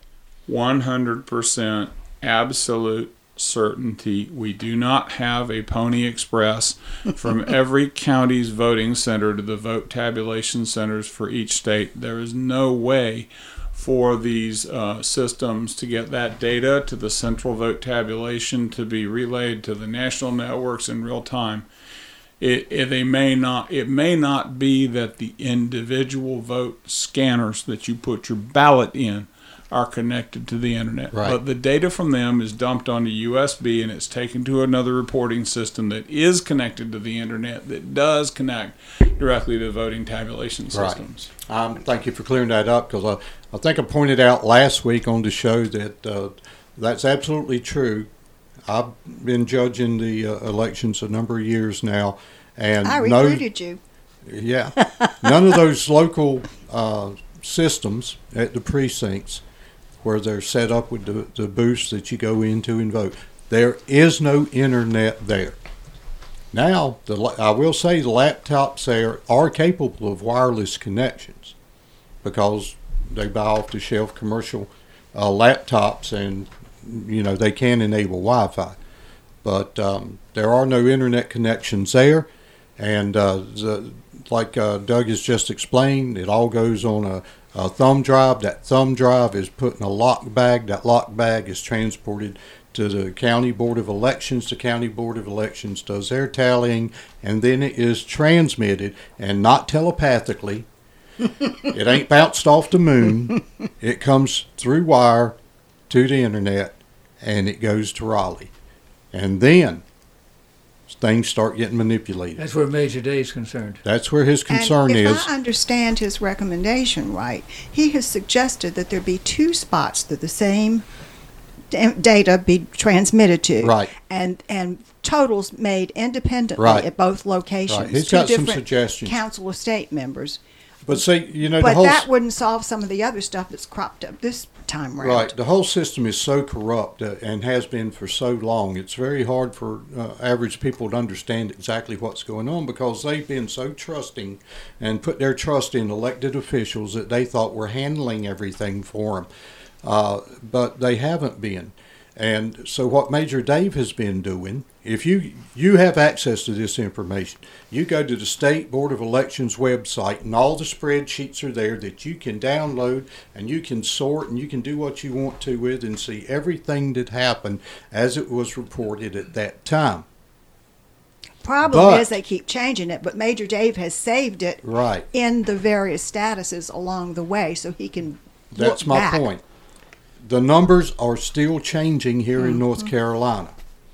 S9: 100% absolute certainty. We do not have a Pony Express from every county's voting center to the vote tabulation centers for each state. There is no way for these systems to get that data to the central vote tabulation to be relayed to the national networks in real time. It may not be that the individual vote scanners that you put your ballot in are connected to the Internet.
S3: Right.
S9: But the data from them is dumped onto USB and it's taken to another reporting system that is connected to the Internet that does connect directly to voting tabulation systems.
S3: Right. Thank you for clearing that up, because I think I pointed out last week on the show that that's absolutely true. I've been judging the elections a number of years now. And
S8: I recruited you.
S3: Yeah. None of those local systems at the precincts where they're set up with the booths that you go into and vote, there is no Internet there. Now, I will say the laptops there are capable of wireless connections because they buy off-the-shelf commercial laptops, and they can enable Wi-Fi. But there are no internet connections there, and like Doug has just explained, it all goes on a thumb drive. That thumb drive is put in a lock bag. That lock bag is transported to the County Board of Elections. The County Board of Elections does their tallying, and then it is transmitted, and not telepathically. It ain't bounced off the moon. It comes through wire to the internet, and it goes to Raleigh. And then things start getting manipulated.
S4: That's where Major Dave's concerned.
S3: That's where his concern
S8: and
S3: is.
S8: If I understand his recommendation right, he has suggested that there be two spots that the same data be transmitted to.
S3: Right.
S8: And totals made independently
S3: right.
S8: at both locations.
S3: Right. He's
S8: two
S3: got some
S8: different
S3: suggestions.
S8: Council of State members.
S3: But see,
S8: but that wouldn't solve some of the other stuff that's cropped up this time around.
S3: Right. The whole system is so corrupt and has been for so long. It's very hard for average people to understand exactly what's going on because they've been so trusting and put their trust in elected officials that they thought were handling everything for them. But they haven't been. And so what Major Dave has been doing, if you have access to this information, you go to the State Board of Elections website and all the spreadsheets are there that you can download and you can sort and you can do what you want to with and see everything that happened as it was reported at that time.
S8: Problem is they keep changing it, but Major Dave has saved it
S3: right.
S8: in the various statuses along the way so he can
S3: That's my point. The numbers are still changing here in North Carolina.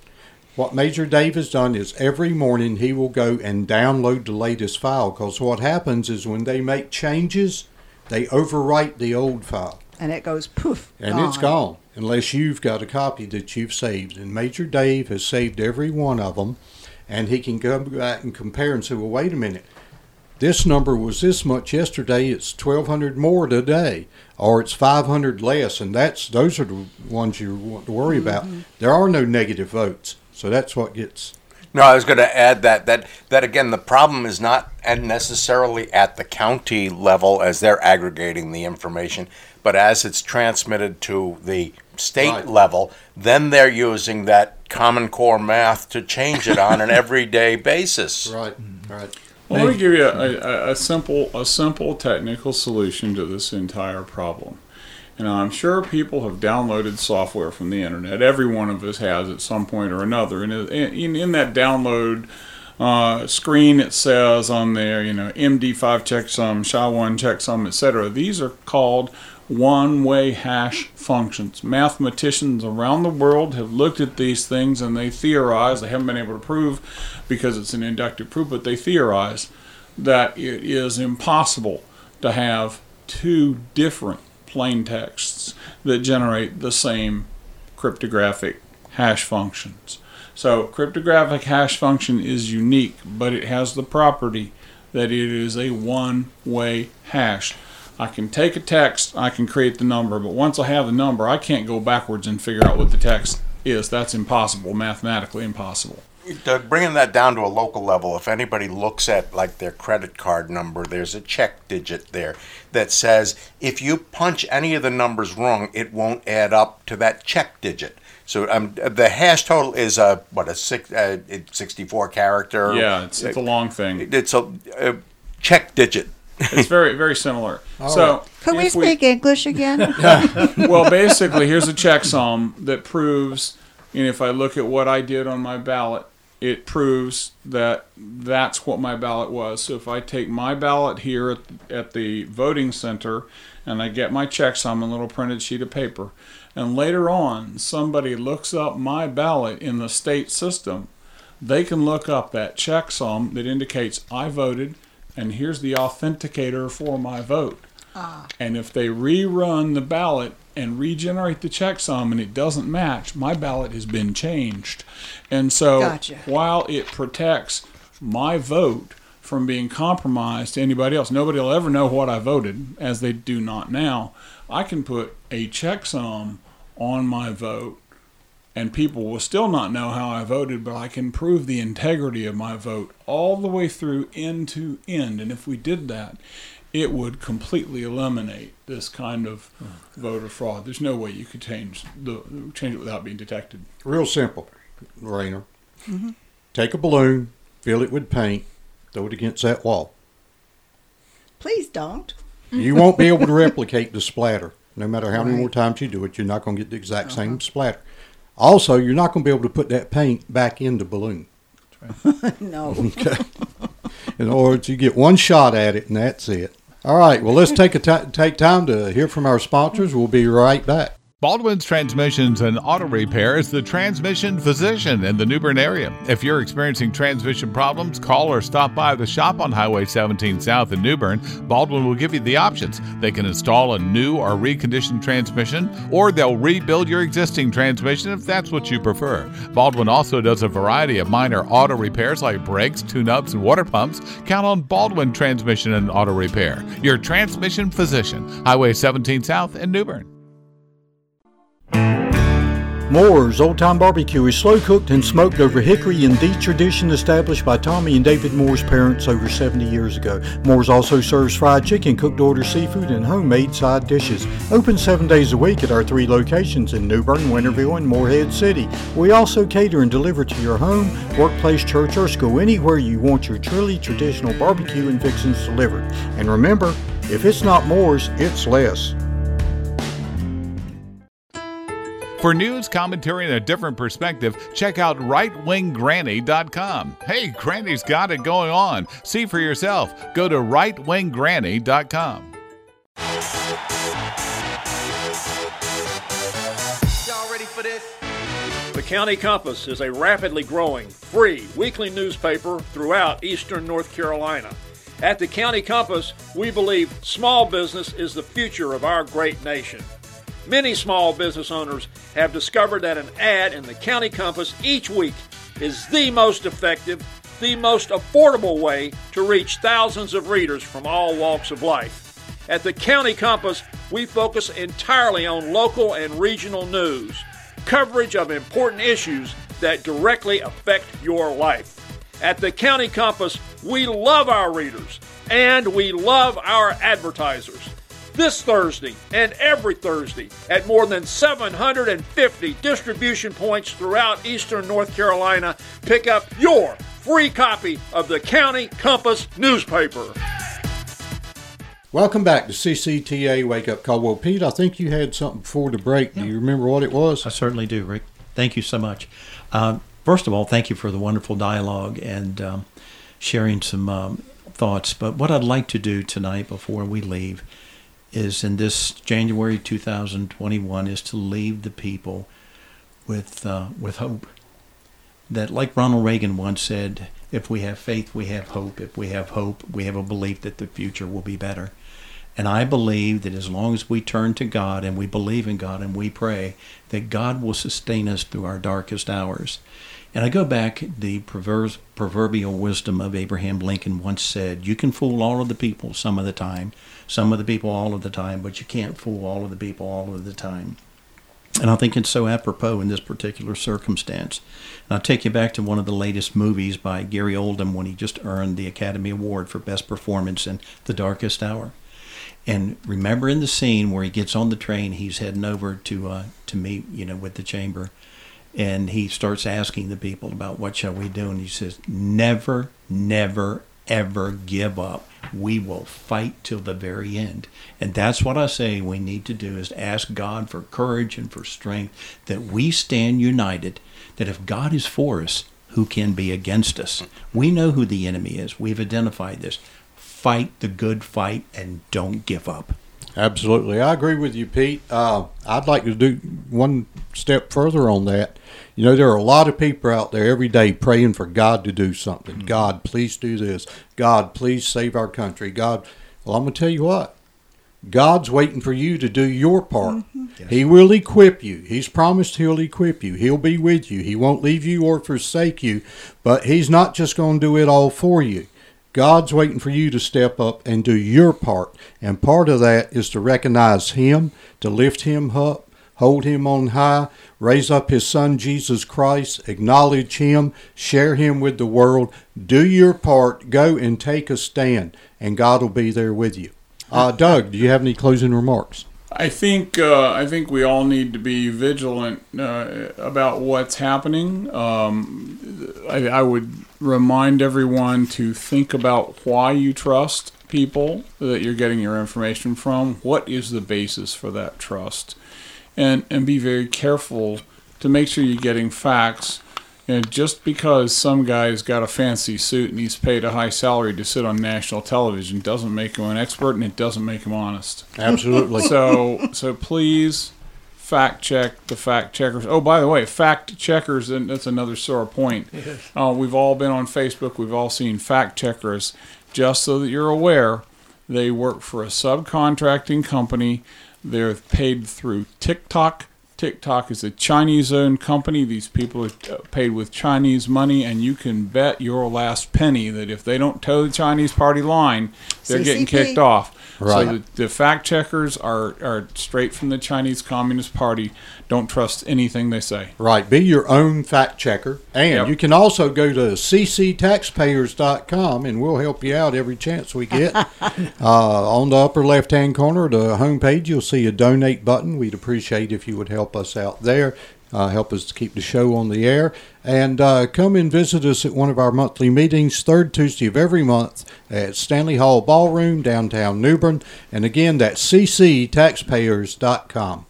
S3: What Major Dave has done is every morning he will go and download the latest file because what happens is when they make changes, they overwrite the old file.
S8: And it goes poof.
S3: And it's gone unless you've got a copy that you've saved. And Major Dave has saved every one of them, and he can go back and compare and say, well, wait a minute. This number was this much yesterday, it's 1,200 more today, or it's 500 less, and those are the ones you want to worry about. There are no negative votes, so that's what gets...
S6: No, I was going to add that again, the problem is not necessarily at the county level as they're aggregating the information, but as it's transmitted to the state level, then they're using that Common Core math to change it on an everyday basis.
S3: Right, right.
S9: Well, let me give you a simple technical solution to this entire problem. And I'm sure people have downloaded software from the internet. Every one of us has at some point or another. And in that download screen, it says on there, MD5 checksum, SHA-1 checksum, etc. These are called one-way hash functions. Mathematicians around the world have looked at these things and they theorize, they haven't been able to prove because it's an inductive proof, but they theorize that it is impossible to have two different plain texts that generate the same cryptographic hash functions. So cryptographic hash function is unique, but it has the property that it is a one-way hash. I can take a text, I can create the number, but once I have the number, I can't go backwards and figure out what the text is. That's impossible, mathematically impossible.
S6: Doug, bringing that down to a local level, if anybody looks at like their credit card number, there's a check digit there that says if you punch any of the numbers wrong, it won't add up to that check digit. So the hash total is a 64 character.
S9: Yeah, it's a long thing.
S6: It's a check digit.
S9: It's very, very similar. So,
S8: could we speak English again?
S9: Well, basically, here's a checksum that proves, if I look at what I did on my ballot, it proves that that's what my ballot was. So if I take my ballot here at the voting center and I get my checksum, a little printed sheet of paper, and later on somebody looks up my ballot in the state system, they can look up that checksum that indicates I voted, and here's the authenticator for my vote. And if they rerun the ballot and regenerate the checksum and it doesn't match, my ballot has been changed. And so while it protects my vote from being compromised to anybody else, nobody will ever know what I voted, as they do not now. I can put a checksum on my vote and people will still not know how I voted, but I can prove the integrity of my vote all the way through end to end. And if we did that, it would completely eliminate this kind of voter fraud. There's no way you could change it without being detected.
S3: Real simple, Rainer. Mm-hmm. Take a balloon, fill it with paint, throw it against that wall.
S8: Please don't.
S3: You won't be able to replicate the splatter. No matter how many more times you do it, you're not going to get the exact same splatter. Also, you're not going to be able to put that paint back in the balloon.
S8: Right. No.
S3: Okay. In other words, you get one shot at it, and that's it. All right. Well, let's take time to hear from our sponsors. We'll be right back.
S10: Baldwin's Transmissions and Auto Repair is the transmission physician in the New Bern area. If you're experiencing transmission problems, call or stop by the shop on Highway 17 South in New Bern. Baldwin will give you the options. They can install a new or reconditioned transmission, or they'll rebuild your existing transmission if that's what you prefer. Baldwin also does a variety of minor auto repairs like brakes, tune-ups, and water pumps. Count on Baldwin Transmission and Auto Repair, your transmission physician. Highway 17 South in New Bern.
S15: Moore's Old Time Barbecue is slow cooked and smoked over hickory in the tradition established by Tommy and David Moore's parents over 70 years ago. Moore's also serves fried chicken, cooked order seafood, and homemade side dishes. Open 7 days a week at our 3 locations in New Bern, Winterville, and Morehead City. We also cater and deliver to your home, workplace, church, or school, anywhere you want your truly traditional barbecue and fixings delivered. And remember, if it's not Moore's, it's less.
S10: For news, commentary, and a different perspective, check out RightWingGranny.com. Hey, Granny's got it going on. See for yourself. Go to RightWingGranny.com.
S14: Y'all ready for this? The County Compass is a rapidly growing, free weekly newspaper throughout eastern North Carolina. At the County Compass, we believe small business is the future of our great nation. Many small business owners have discovered that an ad in the County Compass each week is the most effective, the most affordable way to reach thousands of readers from all walks of life. At the County Compass, we focus entirely on local and regional news, coverage of important issues that directly affect your life. At the County Compass, we love our readers and we love our advertisers. This Thursday and every Thursday at more than 750 distribution points throughout eastern North Carolina, pick up your free copy of the County Compass newspaper.
S3: Welcome back to CCTA Wake Up Call. Well, Pete, I think you had something before the break. Do you remember what it was?
S12: I certainly do, Rick. Thank you so much. First of all, thank you for the wonderful dialogue and sharing some thoughts. But what I'd like to do tonight before we leave is in this January 2021 is to leave the people with hope. That, like Ronald Reagan once said, if we have faith, we have hope. If we have hope, we have a belief that the future will be better. And I believe that as long as we turn to God and we believe in God and we pray, that God will sustain us through our darkest hours. And I go back, the proverbial wisdom of Abraham Lincoln once said, you can fool all of the people some of the time, some of the people all of the time, but you can't fool all of the people all of the time. And I think it's so apropos in this particular circumstance. And I'll take you back to one of the latest movies by Gary Oldman when he just earned the Academy Award for Best Performance in The Darkest Hour. And remember in the scene where he gets on the train, he's heading over to meet, with the chamber. And he starts asking the people about what shall we do. And he says, never, never, ever give up. We will fight till the very end. And that's what I say we need to do, is to ask God for courage and for strength, that we stand united, that if God is for us, who can be against us? We know who the enemy is. We've identified this. Fight the good fight and don't give up.
S3: Absolutely. I agree with you, Pete. I'd like to do one step further on that. There are a lot of people out there every day praying for God to do something. Mm-hmm. God, please do this. God, please save our country. God, well, I'm going to tell you what. God's waiting for you to do your part. Mm-hmm. Yes. He will equip you. He's promised he'll equip you. He'll be with you. He won't leave you or forsake you, but he's not just going to do it all for you. God's waiting for you to step up and do your part. And part of that is to recognize him, to lift him up, hold him on high, raise up his son Jesus Christ, acknowledge him, share him with the world, do your part, go and take a stand, and God will be there with you. Doug, do you have any closing remarks?
S9: I think we all need to be vigilant about what's happening. I would remind everyone to think about why you trust people that you're getting your information from. What is the basis for that trust? And be very careful to make sure you're getting facts. And just because some guy's got a fancy suit and he's paid a high salary to sit on national television doesn't make him an expert, and it doesn't make him honest.
S3: Absolutely.
S9: So please fact check the fact checkers. Oh, by the way, fact checkers, and that's another sore point. Yes. We've all been on Facebook. We've all seen fact checkers. Just so that you're aware, they work for a subcontracting company. They're paid through TikTok. TikTok is a Chinese-owned company. These people are paid with Chinese money, and you can bet your last penny that if they don't toe the Chinese party line, they're
S5: CCP.
S9: getting kicked off.
S3: Right.
S9: So the fact checkers are straight from the Chinese Communist Party. Don't trust anything they say.
S3: Right. Be your own fact checker. And you can also go to cctaxpayers.com, and we'll help you out every chance we get. On the upper left-hand corner of the homepage, you'll see a donate button. We'd appreciate if you would help us out there. Help us to keep the show on the air. And come and visit us at one of our monthly meetings, third Tuesday of every month at Stanley Hall Ballroom, downtown New Bern. And again, that's cctaxpayers.com.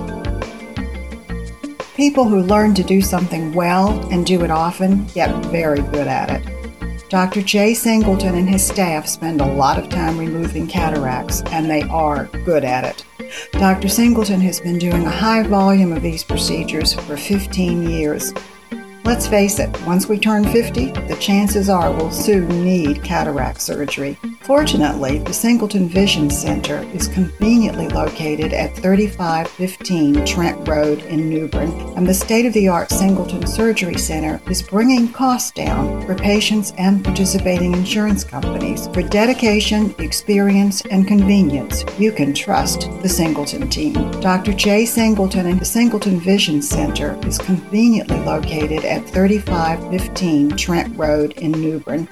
S8: People who learn to do something well and do it often get very good at it. Dr. Jay Singleton and his staff spend a lot of time removing cataracts, and they are good at it. Dr. Singleton has been doing a high volume of these procedures for 15 years. Let's face it, once we turn 50, the chances are we'll soon need cataract surgery. Fortunately, the Singleton Vision Center is conveniently located at 3515 Trent Road in New Bern, and the state-of-the-art Singleton Surgery Center is bringing costs down for patients and participating insurance companies. For dedication, experience, and convenience, you can trust the Singleton team. Dr. Jay Singleton and the Singleton Vision Center is conveniently located at 3515 Trent Road in New Bern.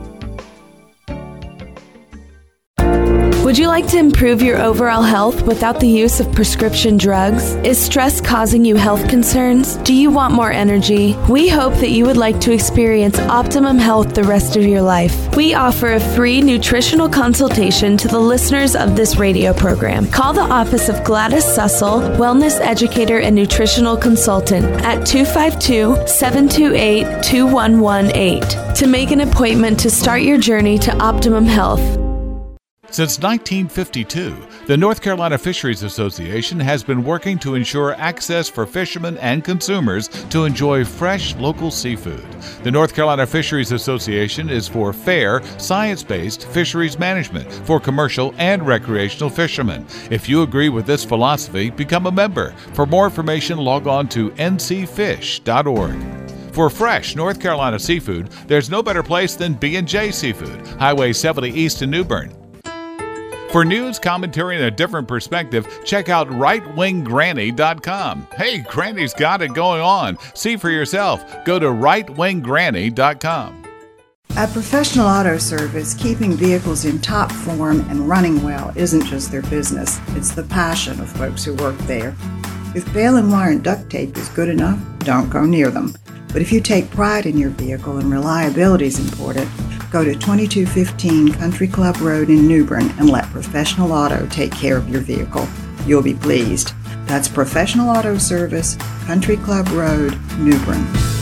S13: Would you like to improve your overall health without the use of prescription drugs? Is stress causing you health concerns? Do you want more energy? We hope that you would like to experience optimum health the rest of your life. We offer a free nutritional consultation to the listeners of this radio program. Call the office of Gladys Sussel, wellness educator and nutritional consultant at 252-728-2118 to make an appointment to start your journey to optimum health.
S10: Since 1952, the North Carolina Fisheries Association has been working to ensure access for fishermen and consumers to enjoy fresh local seafood. The North Carolina Fisheries Association is for fair, science-based fisheries management for commercial and recreational fishermen. If you agree with this philosophy, become a member. For more information, log on to ncfish.org. For fresh North Carolina seafood, there's no better place than B&J Seafood, Highway 70 East in New Bern. For news, commentary, and a different perspective, check out rightwinggranny.com. Hey, Granny's got it going on. See for yourself. Go to rightwinggranny.com.
S8: At Professional Auto Service, keeping vehicles in top form and running well isn't just their business. It's the passion of folks who work there. If baling and wire and duct tape is good enough, don't go near them. But if you take pride in your vehicle and reliability is important, go to 2215 Country Club Road in New Bern and let Professional Auto take care of your vehicle. You'll be pleased. That's Professional Auto Service, Country Club Road, New Bern.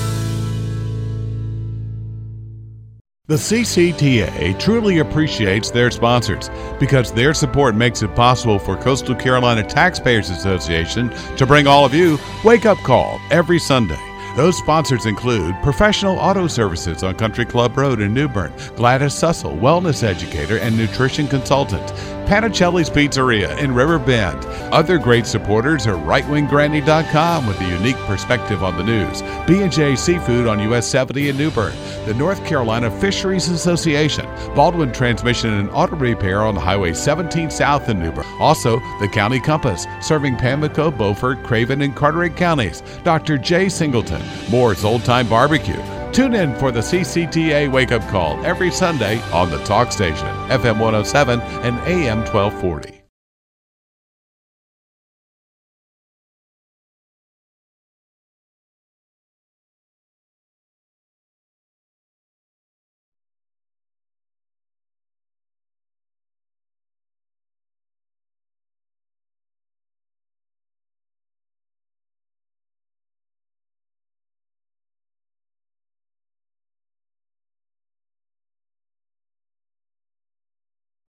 S10: The CCTA truly appreciates their sponsors because their support makes it possible for Coastal Carolina Taxpayers Association to bring all of you Wake Up Call every Sunday. Those sponsors include Professional Auto Services on Country Club Road in New Bern, Gladys Sussel, wellness educator and nutrition consultant, Panicelli's Pizzeria in River Bend. Other great supporters are rightwinggranny.com with a unique perspective on the news, B&J Seafood on US 70 in New Bern, the North Carolina Fisheries Association, Baldwin Transmission and Auto Repair on Highway 17 South in New Bern. Also, the County Compass, serving Pamlico, Beaufort, Craven, and Carteret counties. Dr. J. Singleton, Moore's Old Time Barbecue. Tune in for the CCTA Wake Up Call every Sunday on the Talk Station, FM 107 and AM 1240.